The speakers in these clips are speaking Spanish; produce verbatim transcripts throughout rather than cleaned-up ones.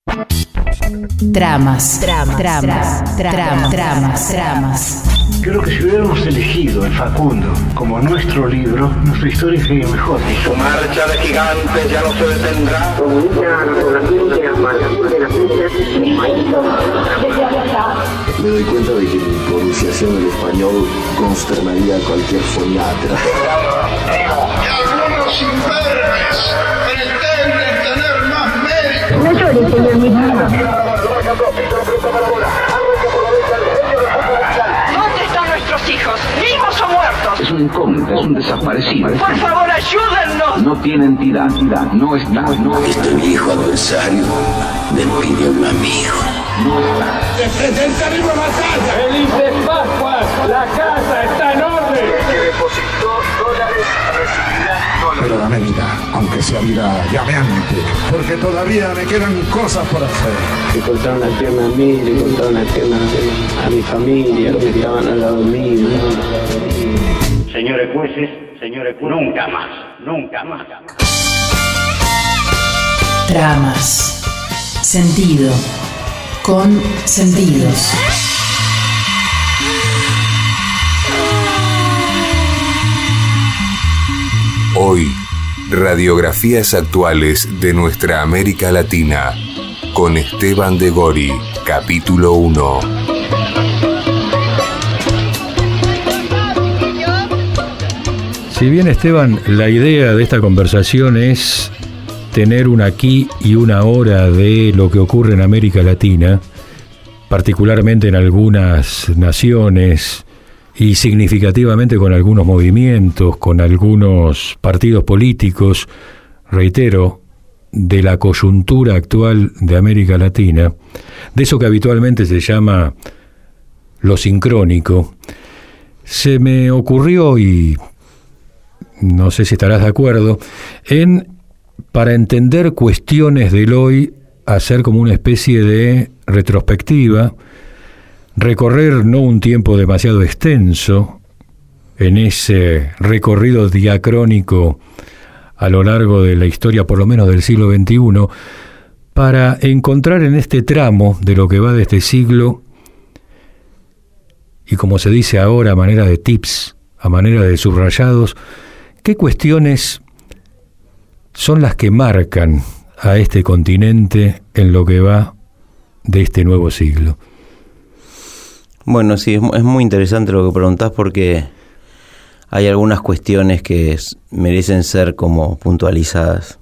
Tramas, tramas, tramas, tramas, tramas, tramas. Creo que si hubiéramos elegido el Facundo como nuestro libro, nuestra historia sería mejor. Y su marcha de gigantes ya no se detendrá. Me doy cuenta de que mi pronunciación del español consternaría a cualquier foniatra. Y algunos imberbes pretenden tener más mérito. No llores, señor mismo. ¿Dónde están nuestros hijos? ¿Vivos o muertos? Es un incógnito, es un desaparecido. Por favor, ayúdennos. No tiene entidad, entidad, no está, no está. Este viejo adversario me pide un amigo. No está. ¡Se presenta viva batalla! ¡Felices Pascuas! ¡La casa está en orden! Que depositó dólares recibirá dólares. Pero dame vida, aunque sea vida llameante, porque todavía me quedan cosas por hacer. Le cortaron la pierna a mí, le cortaron la pierna a mi familia, los que estaban al lado mío. Señores jueces, señores jueces, nunca más, nunca más. Tramas. Sentido. Con sentidos. Hoy, radiografías actuales de nuestra América Latina, con Esteban de Gori, capítulo uno. Si bien, Esteban, la idea de esta conversación es tener un aquí y una ahora de lo que ocurre en América Latina, particularmente en algunas naciones y significativamente con algunos movimientos, con algunos partidos políticos, reitero, de la coyuntura actual de América Latina, de eso que habitualmente se llama lo sincrónico, se me ocurrió, y no sé si estarás de acuerdo, en, para entender cuestiones del hoy, hacer como una especie de retrospectiva, recorrer no un tiempo demasiado extenso en ese recorrido diacrónico a lo largo de la historia, por lo menos del siglo veintiuno, para encontrar en este tramo de lo que va de este siglo, y como se dice ahora a manera de tips, a manera de subrayados, qué cuestiones son las que marcan a este continente en lo que va de este nuevo siglo. Bueno, sí, es muy interesante lo que preguntás, porque hay algunas cuestiones que merecen ser como puntualizadas.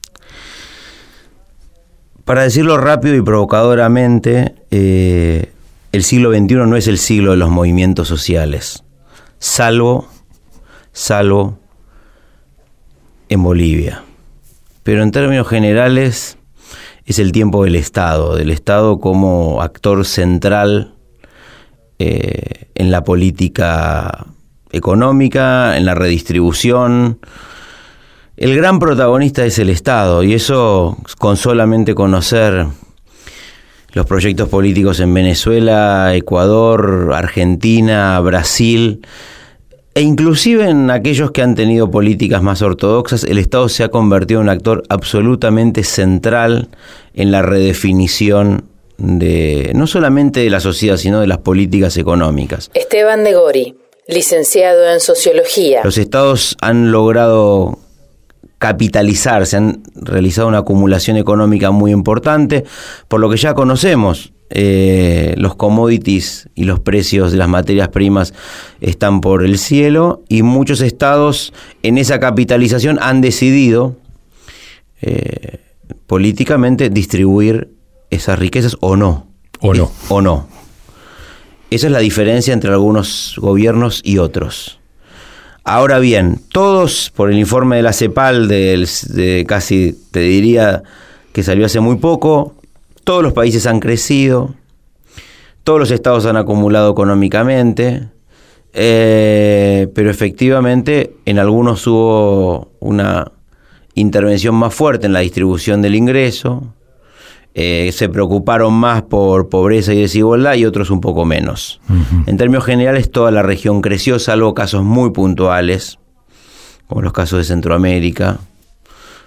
Para decirlo rápido y provocadoramente, eh, el siglo veintiuno no es el siglo de los movimientos sociales, salvo, salvo en Bolivia. Pero en términos generales es el tiempo del Estado, del Estado como actor central eh, en la política económica, en la redistribución. El gran protagonista es el Estado, y eso con solamente conocer los proyectos políticos en Venezuela, Ecuador, Argentina, Brasil, e inclusive en aquellos que han tenido políticas más ortodoxas, el Estado se ha convertido en un actor absolutamente central en la redefinición de no solamente de la sociedad, sino de las políticas económicas. Esteban de Gori, licenciado en Sociología. Los Estados han logrado capitalizarse, han realizado una acumulación económica muy importante, por lo que ya conocemos. Eh, los commodities y los precios de las materias primas están por el cielo, y muchos estados en esa capitalización han decidido eh, políticamente distribuir esas riquezas o no. O no. Eh, o no. Esa es la diferencia entre algunos gobiernos y otros. Ahora bien, todos, por el informe de la CEPAL, de, de casi, te diría, que salió hace muy poco, todos los países han crecido, todos los estados han acumulado económicamente, eh, pero efectivamente en algunos hubo una intervención más fuerte en la distribución del ingreso, eh, se preocuparon más por pobreza y desigualdad, y otros un poco menos. Uh-huh. En términos generales, toda la región creció, salvo casos muy puntuales, como los casos de Centroamérica,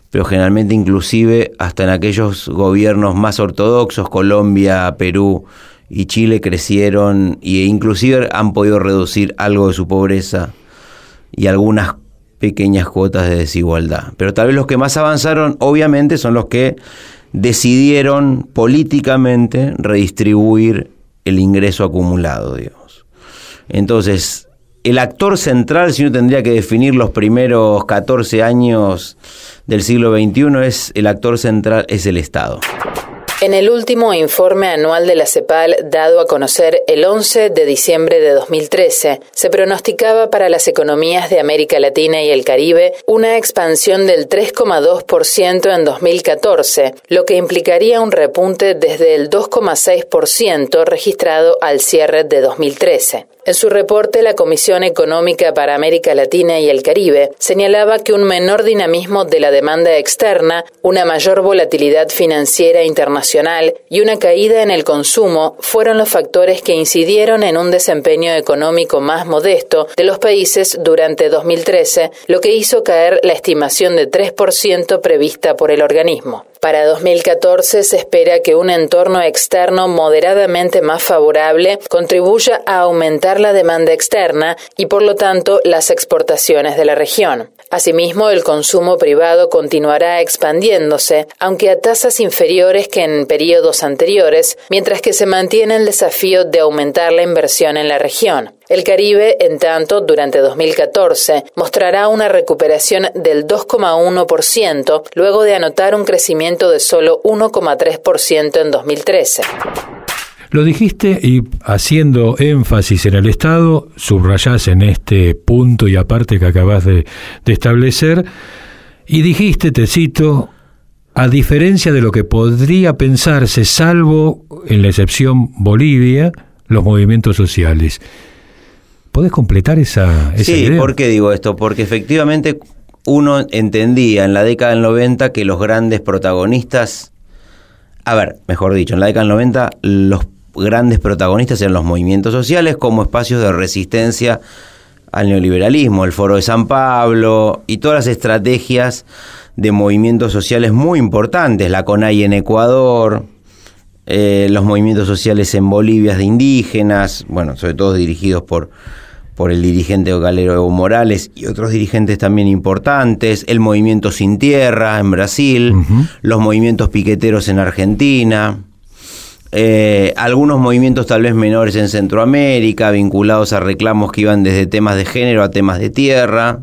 pero generalmente inclusive hasta en aquellos gobiernos más ortodoxos, Colombia, Perú y Chile, crecieron e inclusive han podido reducir algo de su pobreza y algunas pequeñas cuotas de desigualdad. Pero tal vez los que más avanzaron, obviamente, son los que decidieron políticamente redistribuir el ingreso acumulado, digamos. Entonces, el actor central, si uno tendría que definir los primeros catorce años del siglo veintiuno, es el actor central es el Estado. En el último informe anual de la CEPAL, dado a conocer el once de diciembre de dos mil trece, se pronosticaba para las economías de América Latina y el Caribe una expansión del tres coma dos por ciento en dos mil catorce, lo que implicaría un repunte desde el dos coma seis por ciento registrado al cierre de dos mil trece. En su reporte, la Comisión Económica para América Latina y el Caribe señalaba que un menor dinamismo de la demanda externa, una mayor volatilidad financiera internacional y una caída en el consumo fueron los factores que incidieron en un desempeño económico más modesto de los países durante dos mil trece, lo que hizo caer la estimación de tres por ciento prevista por el organismo. Para dos mil catorce se espera que un entorno externo moderadamente más favorable contribuya a aumentar la demanda externa y por lo tanto las exportaciones de la región. Asimismo, el consumo privado continuará expandiéndose, aunque a tasas inferiores que en periodos anteriores, mientras que se mantiene el desafío de aumentar la inversión en la región. El Caribe, en tanto, durante dos mil catorce, mostrará una recuperación del dos coma uno por ciento, luego de anotar un crecimiento de solo uno coma tres por ciento en dos mil trece. Lo dijiste y haciendo énfasis en el Estado, subrayás en este punto y aparte que acabas de, de establecer, y dijiste, te cito, a diferencia de lo que podría pensarse, salvo en la excepción Bolivia, los movimientos sociales. ¿Podés completar esa, esa sí, idea? Sí, ¿por qué digo esto? Porque efectivamente uno entendía en la década del noventa que los grandes protagonistas, a ver, mejor dicho, en la década del noventa los grandes protagonistas eran los movimientos sociales como espacios de resistencia al neoliberalismo, el Foro de San Pablo y todas las estrategias de movimientos sociales muy importantes, la CONAIE en Ecuador, eh, los movimientos sociales en Bolivia de indígenas, bueno, sobre todo dirigidos por, por el dirigente Calero Evo Morales y otros dirigentes también importantes, el movimiento Sin Tierra en Brasil, uh-huh. los movimientos piqueteros en Argentina, Eh, algunos movimientos tal vez menores en Centroamérica, vinculados a reclamos que iban desde temas de género a temas de tierra.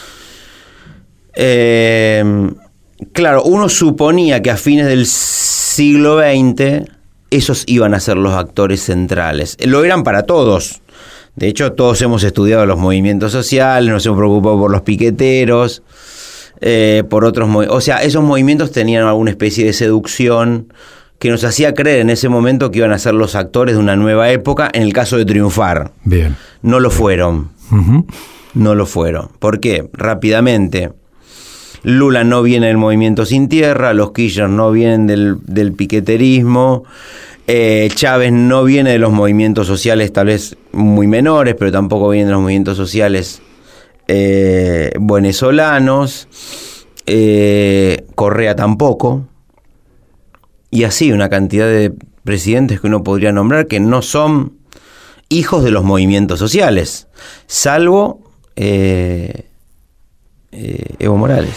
Eh, claro, uno suponía que a fines del siglo veinte esos iban a ser los actores centrales. Lo eran para todos. De hecho, todos hemos estudiado los movimientos sociales, nos hemos preocupado por los piqueteros, eh, por otros movimientos. O sea, esos movimientos tenían alguna especie de seducción que nos hacía creer en ese momento que iban a ser los actores de una nueva época, en el caso de triunfar. Bien. No lo fueron. Uh-huh. No lo fueron. ¿Por qué? Rápidamente. Lula no viene del movimiento Sin Tierra, los Kirchner no vienen del, del piqueterismo, eh, Chávez no viene de los movimientos sociales tal vez muy menores, pero tampoco viene de los movimientos sociales eh, venezolanos, eh, Correa tampoco. Y así una cantidad de presidentes que uno podría nombrar que no son hijos de los movimientos sociales, salvo eh, eh, Evo Morales.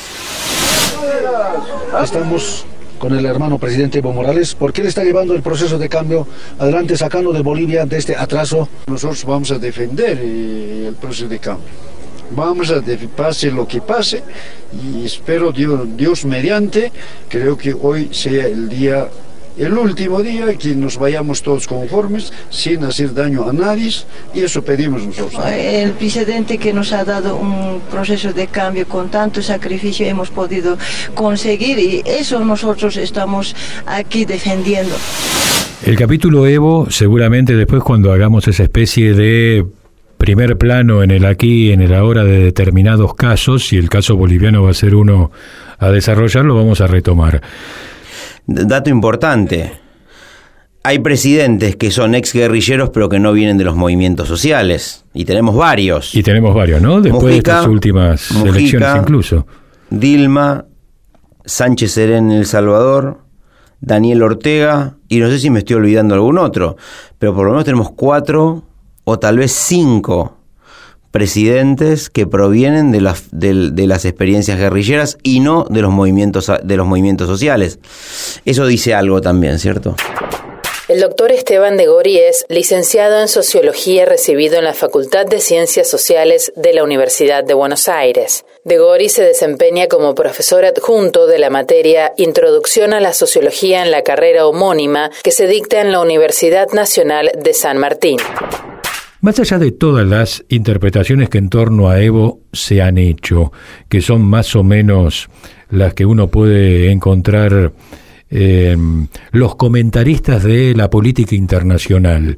Estamos con el hermano presidente Evo Morales, porque él está llevando el proceso de cambio adelante, sacando de Bolivia de este atraso. Nosotros vamos a defender eh, el proceso de cambio. Vamos a def- pase lo que pase, y espero Dios, Dios mediante, creo que hoy sea el día, el último día, que nos vayamos todos conformes, sin hacer daño a nadie, y eso pedimos nosotros. El presidente que nos ha dado un proceso de cambio con tanto sacrificio hemos podido conseguir, y eso nosotros estamos aquí defendiendo. El capítulo Evo, seguramente después cuando hagamos esa especie de primer plano en el aquí, en el ahora de determinados casos, y el caso boliviano va a ser uno a desarrollar, lo vamos a retomar. Dato importante, hay presidentes que son exguerrilleros pero que no vienen de los movimientos sociales, y tenemos varios. Y tenemos varios, ¿no? Después Mujica, de estas últimas Mujica, elecciones incluso. Dilma, Sánchez Serén en El Salvador, Daniel Ortega, y no sé si me estoy olvidando algún otro, pero por lo menos tenemos cuatro o tal vez cinco presidentes que provienen de las, de, de las experiencias guerrilleras y no de los movimientos, de los movimientos sociales. Eso dice algo también, ¿cierto? El doctor Esteban de Gori es licenciado en Sociología recibido en la Facultad de Ciencias Sociales de la Universidad de Buenos Aires. De Gori se desempeña como profesor adjunto de la materia Introducción a la Sociología en la carrera homónima que se dicta en la Universidad Nacional de San Martín. Más allá de todas las interpretaciones que en torno a Evo se han hecho, que son más o menos las que uno puede encontrar Eh, los comentaristas de la política internacional,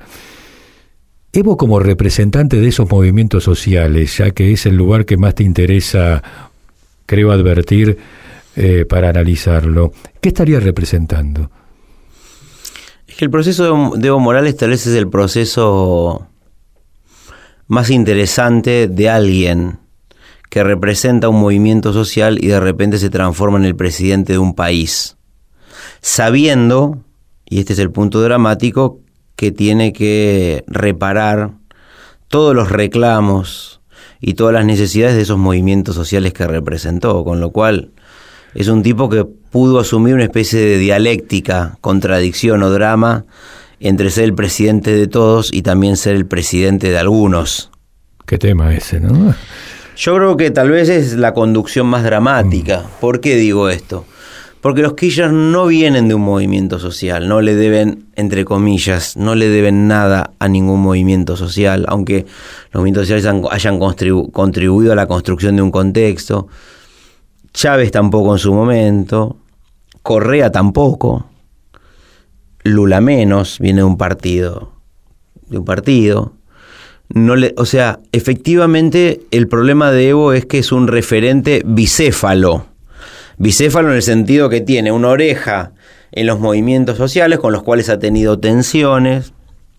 Evo como representante de esos movimientos sociales, ya que es el lugar que más te interesa, creo advertir, eh, para analizarlo, ¿qué estaría representando? Es que el proceso de Evo Morales tal vez es el proceso más interesante de alguien que representa un movimiento social y de repente se transforma en el presidente de un país, sabiendo, y este es el punto dramático, que tiene que reparar todos los reclamos y todas las necesidades de esos movimientos sociales que representó, con lo cual es un tipo que pudo asumir una especie de dialéctica, contradicción o drama entre ser el presidente de todos y también ser el presidente de algunos. Qué tema ese, ¿no? Yo creo que tal vez es la conducción más dramática. Mm. ¿Por qué digo esto? Porque los Kirchner no vienen de un movimiento social, no le deben, entre comillas, no le deben nada a ningún movimiento social, aunque los movimientos sociales han, hayan contribu- contribuido a la construcción de un contexto. Chávez tampoco en su momento, Correa tampoco, Lula menos, viene de un partido, de un partido. No le, o sea, efectivamente el problema de Evo es que es un referente bicéfalo. Bicéfalo en el sentido que tiene una oreja en los movimientos sociales con los cuales ha tenido tensiones,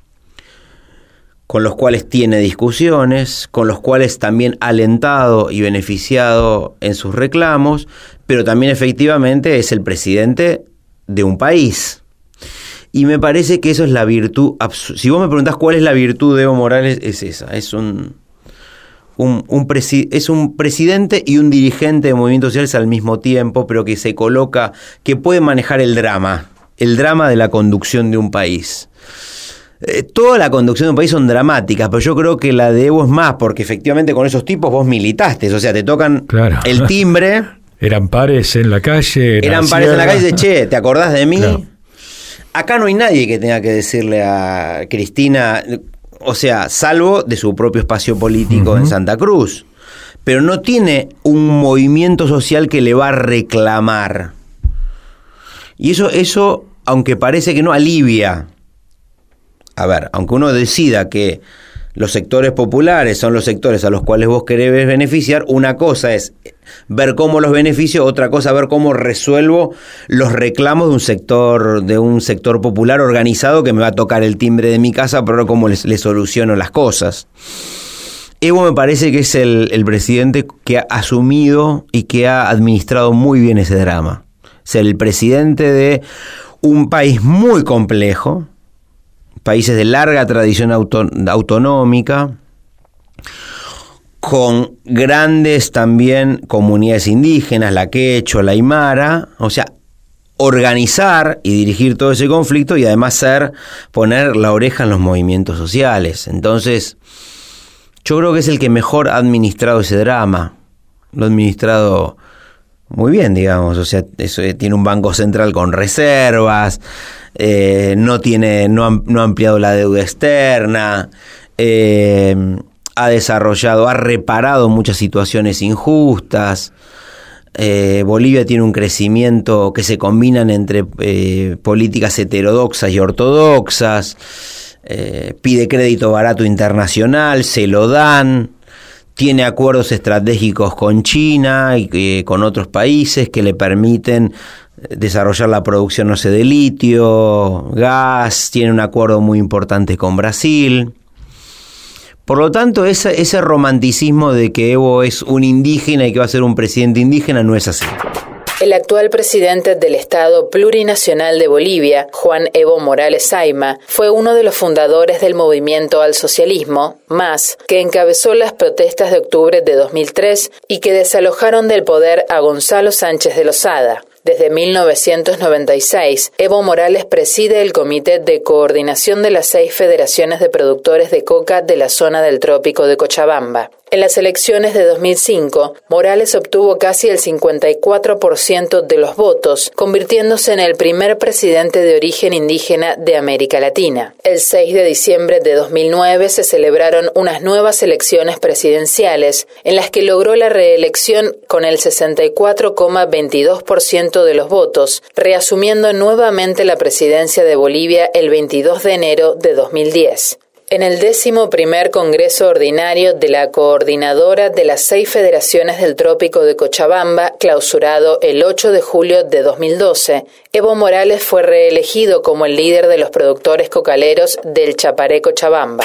con los cuales tiene discusiones, con los cuales también ha alentado y beneficiado en sus reclamos, pero también efectivamente es el presidente de un país. Y me parece que eso es la virtud. Si vos me preguntás cuál es la virtud de Evo Morales, es esa, es un... Un, un presi- es un presidente y un dirigente de movimientos sociales al mismo tiempo, pero que se coloca, que puede manejar el drama, el drama de la conducción de un país. Eh, toda la conducción de un país son dramáticas, pero yo creo que la de Evo es más, porque efectivamente con esos tipos vos militaste, o sea, te tocan claro. el timbre. Eran pares en la calle. Eran la pares en la calle de, che, ¿te acordás de mí? Claro. Acá no hay nadie que tenga que decirle a Cristina... O sea, salvo de su propio espacio político uh-huh. en Santa Cruz. Pero no tiene un movimiento social que le va a reclamar. Y eso, eso, aunque parece que no, alivia. A ver, aunque uno decida que los sectores populares son los sectores a los cuales vos querés beneficiar, una cosa es ver cómo los beneficio, otra cosa ver cómo resuelvo los reclamos de un sector de un sector popular organizado que me va a tocar el timbre de mi casa, pero cómo les, les soluciono las cosas. Evo me parece que es el, el presidente que ha asumido y que ha administrado muy bien ese drama. Es el presidente de un país muy complejo, países de larga tradición auto, autonómica, con grandes también comunidades indígenas, la quechua, la aymara, o sea, organizar y dirigir todo ese conflicto y además ser, poner la oreja en los movimientos sociales. Entonces, yo creo que es el que mejor ha administrado ese drama, lo ha administrado muy bien, digamos, o sea, eso, tiene un banco central con reservas, eh, no tiene, no ha, no ha ampliado la deuda externa, eh, ha desarrollado, ha reparado muchas situaciones injustas. Eh, Bolivia tiene un crecimiento que se combinan entre eh, políticas heterodoxas y ortodoxas, eh, pide crédito barato internacional, se lo dan. Tiene acuerdos estratégicos con China y eh, con otros países que le permiten desarrollar la producción, no sé, de litio, gas. Tiene un acuerdo muy importante con Brasil. Por lo tanto, ese, ese romanticismo de que Evo es un indígena y que va a ser un presidente indígena no es así. El actual presidente del Estado Plurinacional de Bolivia, Juan Evo Morales Saima, fue uno de los fundadores del movimiento al socialismo, MAS, que encabezó las protestas de octubre de dos mil tres y que desalojaron del poder a Gonzalo Sánchez de Lozada. Desde mil novecientos noventa y seis, Evo Morales preside el Comité de Coordinación de las seis federaciones de productores de coca de la zona del Trópico de Cochabamba. En las elecciones de dos mil cinco, Morales obtuvo casi el cincuenta y cuatro por ciento de los votos, convirtiéndose en el primer presidente de origen indígena de América Latina. El seis de diciembre de dos mil nueve se celebraron unas nuevas elecciones presidenciales, en las que logró la reelección con el sesenta y cuatro coma veintidós por ciento de los votos, reasumiendo nuevamente la presidencia de Bolivia el veintidós de enero de dos mil diez. En el décimo primer Congreso Ordinario de la Coordinadora de las Seis Federaciones del Trópico de Cochabamba, clausurado el ocho de julio de dos mil doce, Evo Morales fue reelegido como el líder de los productores cocaleros del Chaparé Cochabamba.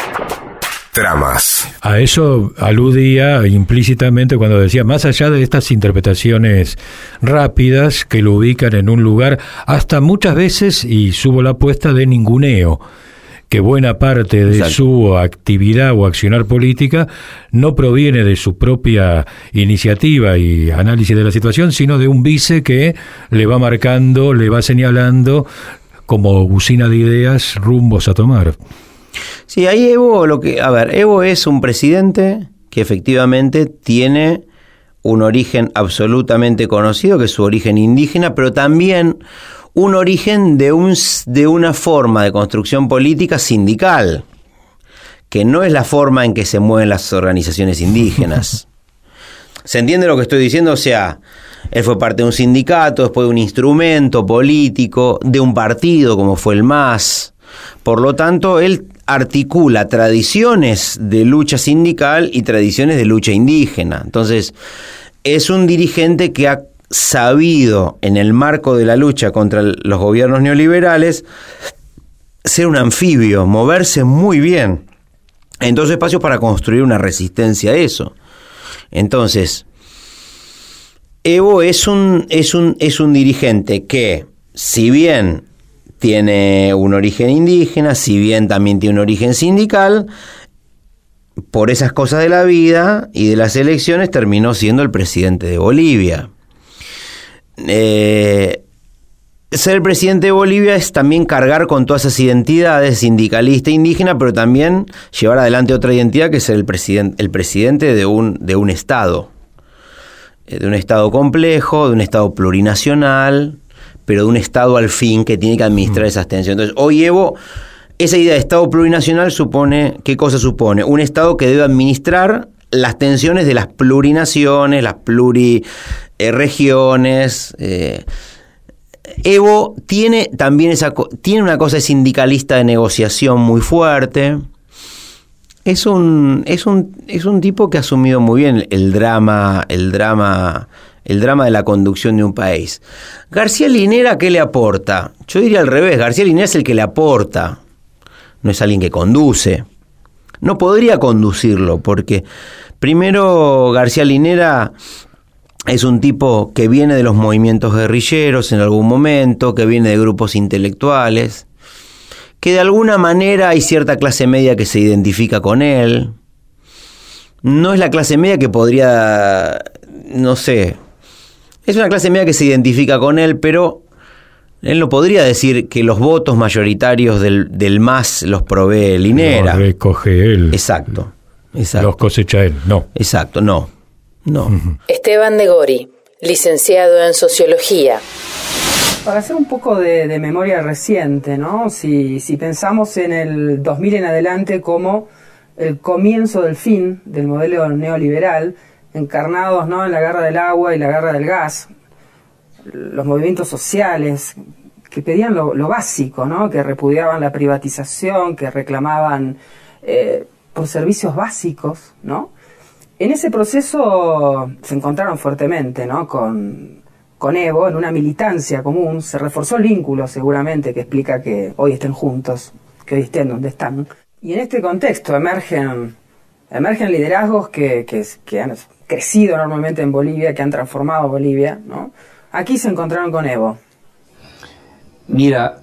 Tramas. A eso aludía implícitamente cuando decía, más allá de estas interpretaciones rápidas que lo ubican en un lugar, hasta muchas veces, y subo la apuesta, de ninguneo, que buena parte de Exacto. su actividad o accionar política no proviene de su propia iniciativa y análisis de la situación, sino de un vice que le va marcando, le va señalando como usina de ideas rumbos a tomar. Sí, ahí Evo, lo que, a ver, Evo es un presidente que efectivamente tiene un origen absolutamente conocido, que es su origen indígena, pero también un origen de, un, de una forma de construcción política sindical, que no es la forma en que se mueven las organizaciones indígenas. ¿Se entiende lo que estoy diciendo? O sea, él fue parte de un sindicato, después de un instrumento político, de un partido como fue el MAS. Por lo tanto, él articula tradiciones de lucha sindical y tradiciones de lucha indígena. Entonces, es un dirigente que ha sabido, en el marco de la lucha contra los gobiernos neoliberales, ser un anfibio, moverse muy bien en dos espacios para construir una resistencia a eso. Entonces, Evo es un, es un, es un dirigente que, si bien tiene un origen indígena, si bien también tiene un origen sindical, por esas cosas de la vida y de las elecciones terminó siendo el presidente de Bolivia. Eh, ser presidente de Bolivia es también cargar con todas esas identidades, sindicalista e indígena, pero también llevar adelante otra identidad, que es ser el presidente, el presidente de un, de un estado, de un estado complejo, de un estado plurinacional, pero de un estado al fin que tiene que administrar esas tensiones. Entonces, hoy Evo, esa idea de estado plurinacional supone, ¿qué cosa supone? Un estado que debe administrar las tensiones de las plurinaciones, las pluriregiones. Eh, Evo tiene también esa, tiene una cosa de sindicalista de negociación muy fuerte. Es un, es un, es un tipo que ha asumido muy bien el drama, el drama, el drama de la conducción de un país. García Linera, ¿qué le aporta? Yo diría al revés, García Linera es el que le aporta, no es alguien que conduce. No podría conducirlo, porque primero García Linera es un tipo que viene de los movimientos guerrilleros en algún momento, que viene de grupos intelectuales, que de alguna manera hay cierta clase media que se identifica con él. No es la clase media que podría, no sé, es una clase media que se identifica con él, pero él no podría decir que los votos mayoritarios del, del MAS los provee Linera. Los recoge él. Exacto, exacto. Los cosecha él, no. Exacto, no, no. Uh-huh. Esteban de Gori, licenciado en Sociología. Para hacer un poco de, de memoria reciente, ¿no? Si, si pensamos en el dos mil en adelante como el comienzo del fin del modelo neoliberal, encarnados, ¿no?, en la guerra del agua y la guerra del gas, los movimientos sociales que pedían lo, lo básico, ¿no?, que repudiaban la privatización, que reclamaban eh, por servicios básicos, ¿no? En ese proceso se encontraron fuertemente, ¿no?, con, con Evo, en una militancia común. Se reforzó el vínculo, seguramente, que explica que hoy estén juntos, que hoy estén donde están. Y en este contexto emergen, emergen liderazgos que, que, que han crecido enormemente en Bolivia, que han transformado Bolivia, ¿no? aquí se encontraron con Evo. Mira,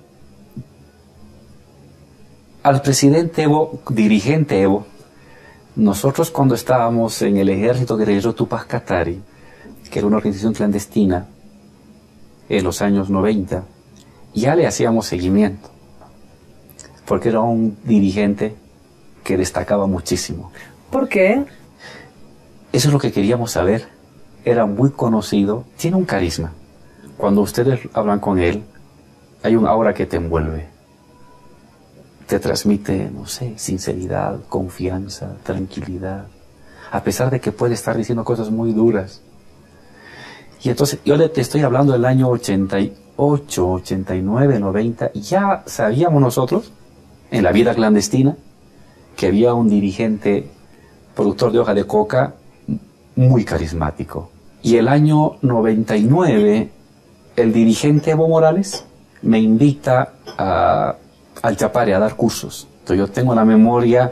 al presidente Evo, dirigente Evo, nosotros cuando estábamos en el ejército guerrillero Tupac Katari, que era una organización clandestina, en los años noventa, ya le hacíamos seguimiento, porque era un dirigente que destacaba muchísimo. ¿Por qué? Eso es lo que queríamos saber. Era muy conocido, tiene un carisma. Cuando ustedes hablan con él, hay un aura que te envuelve. Te transmite, no sé, sinceridad, confianza, tranquilidad, a pesar de que puede estar diciendo cosas muy duras. Y entonces, yo le te estoy hablando del año ochenta y ocho, ochenta y nueve, noventa, y ya sabíamos nosotros, en la vida clandestina, que había un dirigente, productor de hoja de coca, muy carismático. Y el año noventa y nueve, el dirigente Evo Morales me invita a, al Chapare a dar cursos. Entonces yo tengo en la memoria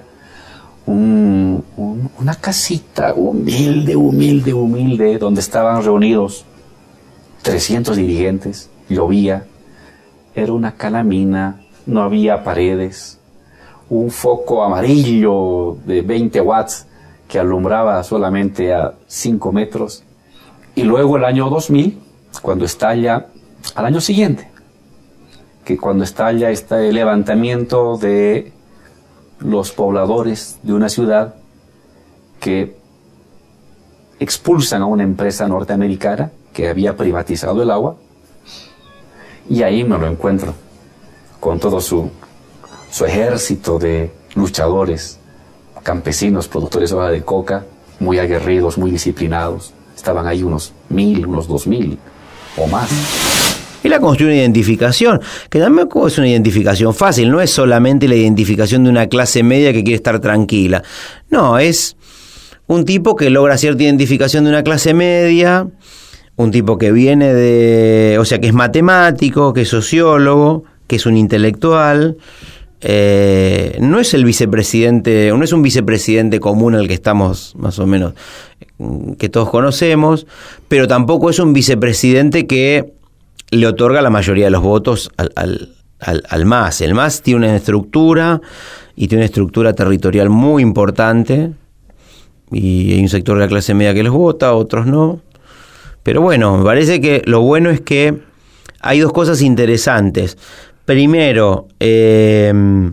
un, un, una casita humilde, humilde, humilde, donde estaban reunidos trescientos dirigentes. Llovía, era una calamina, no había paredes, un foco amarillo de veinte watts que alumbraba solamente a cinco metros. Y luego el año dos mil, cuando estalla, al año siguiente, que cuando estalla este levantamiento de los pobladores de una ciudad que expulsan a una empresa norteamericana que había privatizado el agua, y ahí me lo encuentro con todo su, su ejército de luchadores, campesinos, productores de hoja de coca, muy aguerridos, muy disciplinados. Estaban ahí unos mil, unos dos mil o más. Y la construye una identificación, que tampoco es una identificación fácil, no es solamente la identificación de una clase media que quiere estar tranquila. No, es un tipo que logra cierta identificación de una clase media, un tipo que viene de, o sea, que es matemático, que es sociólogo, que es un intelectual. Eh, no es el vicepresidente, no es un vicepresidente común al que estamos más o menos, que todos conocemos, pero tampoco es un vicepresidente que le otorga la mayoría de los votos al, al, al, al M A S. El M A S tiene una estructura y tiene una estructura territorial muy importante, y hay un sector de la clase media que los vota, otros no. Pero bueno, me parece que lo bueno es que hay dos cosas interesantes. Primero, eh,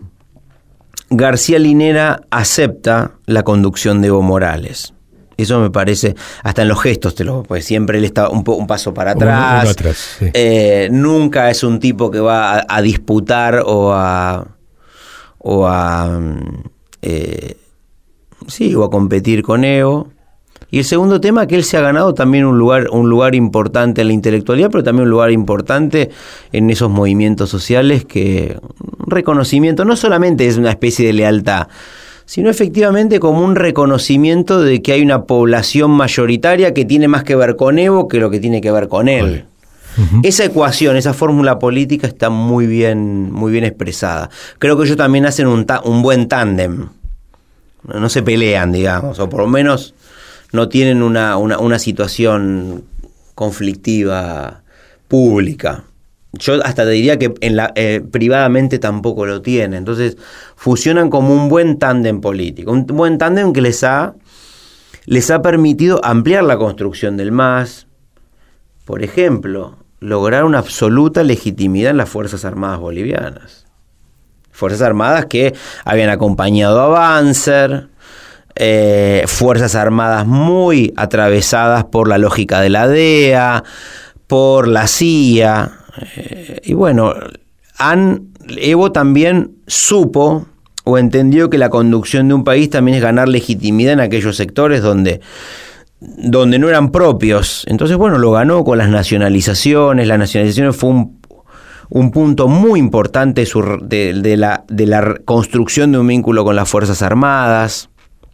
García Linera acepta la conducción de Evo Morales. Eso me parece, hasta en los gestos, te lo, pues siempre él está un, un paso para atrás. Uno atrás sí. eh, nunca es un tipo que va a, a disputar o a, o a, eh, sí, o a competir con Evo. Y el segundo tema, que él se ha ganado también un lugar, un lugar importante en la intelectualidad, pero también un lugar importante en esos movimientos sociales, que un reconocimiento no solamente es una especie de lealtad, sino efectivamente como un reconocimiento de que hay una población mayoritaria que tiene más que ver con Evo que lo que tiene que ver con él. Uh-huh. Esa ecuación, esa fórmula política está muy bien, muy bien expresada. Creo que ellos también hacen un, ta- un buen tándem. No se pelean, digamos, o por lo menos no tienen una, una, una situación conflictiva pública. Yo hasta te diría que en la, eh, privadamente tampoco lo tienen. Entonces funcionan como un buen tándem político, un buen tándem que les ha, les ha permitido ampliar la construcción del M A S. Por ejemplo, lograr una absoluta legitimidad en las Fuerzas Armadas bolivianas. Fuerzas Armadas que habían acompañado a Banzer, eh, Fuerzas Armadas muy atravesadas por la lógica de la D E A, por la C I A. Eh, y bueno, han, Evo también supo o entendió que la conducción de un país también es ganar legitimidad en aquellos sectores donde, donde no eran propios. Entonces, bueno, lo ganó con las nacionalizaciones. Las nacionalizaciones fue un, un punto muy importante de, de, la, de la construcción de un vínculo con las Fuerzas Armadas.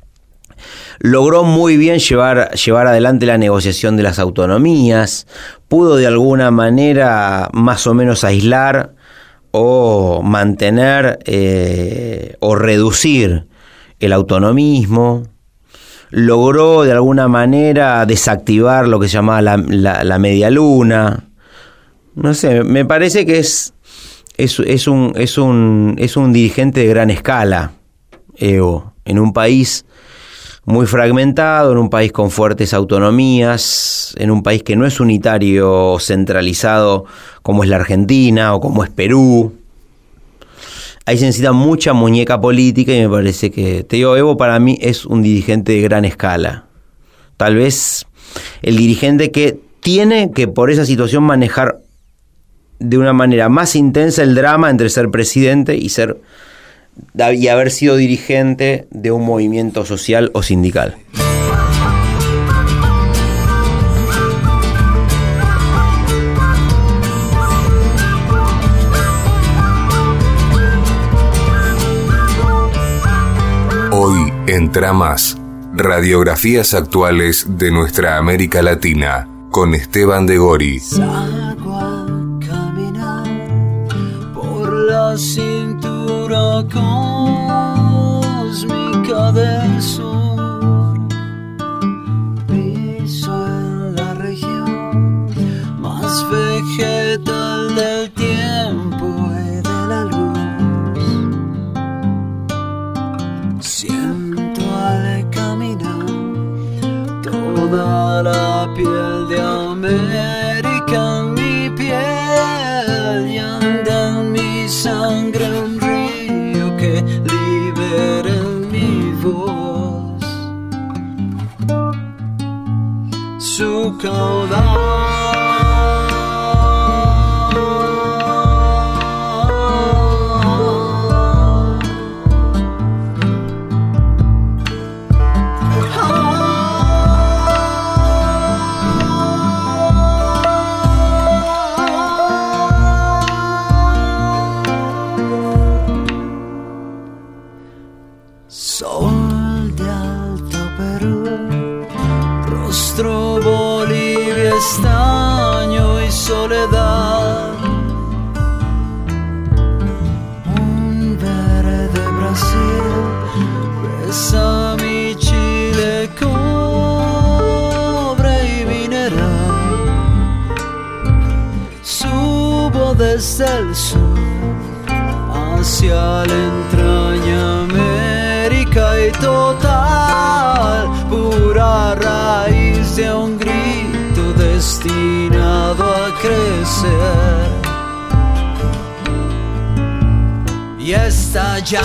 Logró muy bien llevar, llevar adelante la negociación de las autonomías, pudo de alguna manera más o menos aislar o mantener eh, o reducir el autonomismo, logró de alguna manera desactivar lo que se llamaba la, la, la media luna. No sé, me parece que es, es, es, un, es, un, es un dirigente de gran escala, Evo, en un país muy fragmentado, en un país con fuertes autonomías, en un país que no es unitario o centralizado como es la Argentina o como es Perú. Ahí se necesita mucha muñeca política y me parece que, te digo, Evo para mí es un dirigente de gran escala. Tal vez el dirigente que tiene que por esa situación manejar de una manera más intensa el drama entre ser presidente y ser y haber sido dirigente de un movimiento social o sindical. Hoy en Tramas, radiografías actuales de nuestra América Latina, con Esteban de Gori. Salgo a caminar por la cintura cósmica del sur. Piso en la región más vegetal del tiempo y de la luz. Siento al caminar toda la piel de América en mi piel y anda en mi sangre un río que libera mi voz. Su caudal estaño y soledad, un verde Brasil besa mi Chile, cobre y mineral. Subo desde el sur hacia la entraña América y total, pura raíz de un grito destinado a crecer y estallar.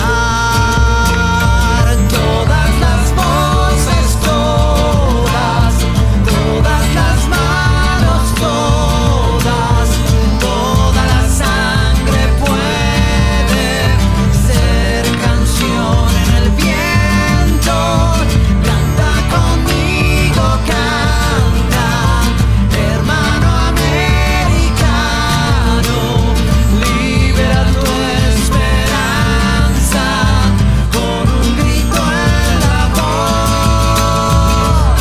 Todas las voces, todas, todas las manos, todas, toda la sangre puede ser canción en el viento. Canta conmigo, canta, hermano americano, libera tu esperanza con un grito en la voz.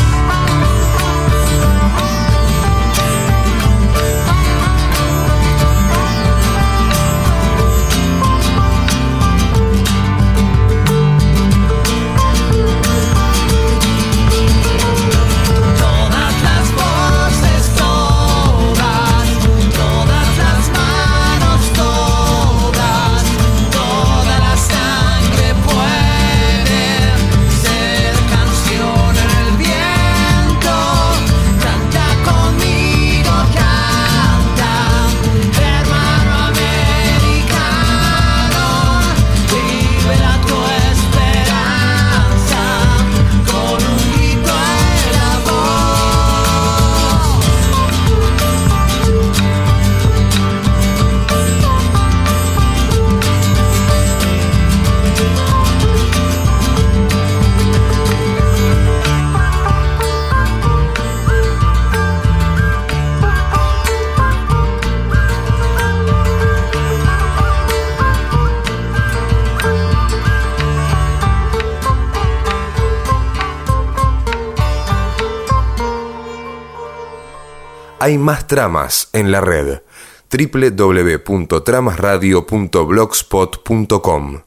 Todas las voces, todas, todas las manos, todas, toda la sangre puede ser canción en el viento. Canta conmigo, canta, hermano americano, libera tu esperanza con un grito en la voz. Hay más tramas en la red. doble u doble u doble u punto tramas radio punto blogspot punto com